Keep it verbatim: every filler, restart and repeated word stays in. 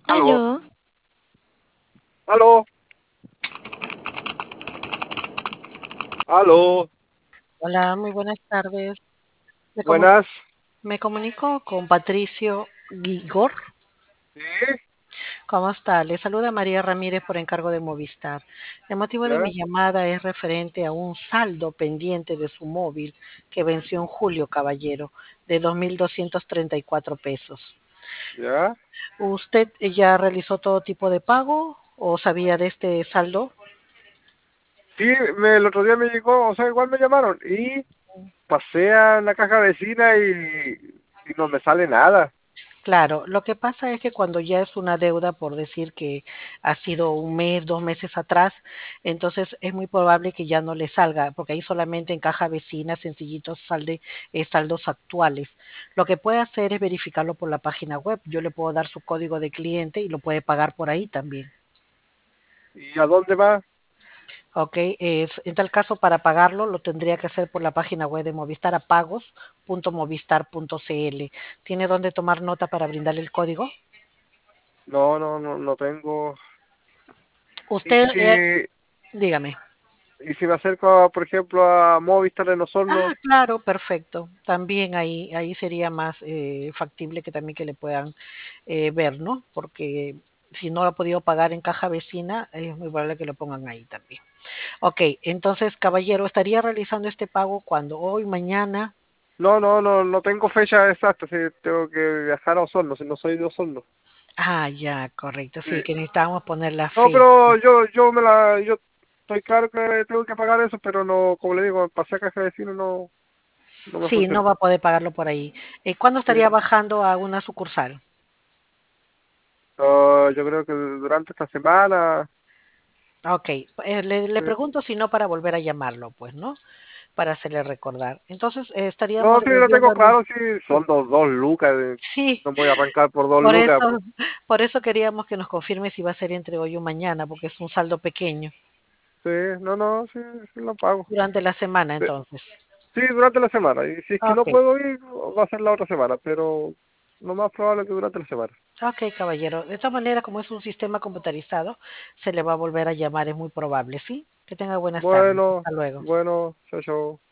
Aló, Aló, aló, aló, hola, muy buenas tardes. Me, comu- buenas. me comunico con Patricio Guigor. Sí, ¿Cómo está? Le saluda María Ramírez por encargo de Movistar. El motivo de ya, mi llamada es referente a un saldo pendiente de su móvil que venció en julio, caballero, de dos mil doscientos treinta y cuatro pesos. ya. ¿Usted ya realizó todo tipo de pago o sabía de este saldo? Sí, me, el otro día me llegó, o sea, igual me llamaron y pasé a la caja vecina y, y no me sale nada. Claro, lo que pasa es que cuando ya es una deuda, por decir que ha sido un mes, dos meses atrás, entonces es muy probable que ya no le salga, porque ahí solamente en caja vecina, sencillitos, salde eh, saldos actuales. Lo que puede hacer es verificarlo por la página web. Yo le puedo dar su código de cliente y lo puede pagar por ahí también. ¿Y a dónde va? Ok, es, en tal caso, para pagarlo, lo tendría que hacer por la página web de Movistar a pagos punto movistar punto cl. ¿Tiene dónde tomar nota para brindarle el código? No, no, no, no tengo. ¿Y Usted, si, eh, dígame. y si me acerco, a, por ejemplo, a Movistar en Ah, Osorno? claro, perfecto. También ahí, ahí sería más eh, factible que también que le puedan eh, ver, ¿no? Porque si no lo ha podido pagar en caja vecina, es muy probable que lo pongan ahí también. Ok, entonces, caballero, ¿estaría realizando este pago cuando? ¿Hoy, mañana? No, no, no, no tengo fecha exacta, si tengo que viajar a Osorno, si no soy de Osorno. Ah, ya, correcto. Sí. Sí, que necesitábamos poner la No, fecha. pero yo, yo me la, yo estoy claro que tengo que pagar eso, pero no, como le digo, pasé a caja de vecino no, no me Sí, no funciona. va a poder pagarlo por ahí. Eh, ¿cuándo Sí. estaría bajando a una sucursal? Ah, yo creo que durante esta semana, Ok, eh, le, le sí. pregunto si no para volver a llamarlo, pues, ¿no? Para hacerle recordar. Entonces, eh, No, estaríamos sí, lo tengo devolviéndole. claro, sí, son dos, dos lucas, eh, Sí, no voy a arrancar por dos por lucas. eso, Pues. por eso queríamos que nos confirme si va a ser entre hoy o mañana, porque es un saldo pequeño. Sí, no, no, sí, sí lo pago. Durante la semana, Sí, entonces. sí, durante la semana, y si es que no Ok, puedo ir, va a ser la otra semana, pero lo más probable es que durante la semana. ok, caballero. De esta manera, como es un sistema computarizado, se le va a volver a llamar, es muy probable, ¿sí? Que tenga buenas tardes. Bueno, Hasta luego. bueno, chao, chao.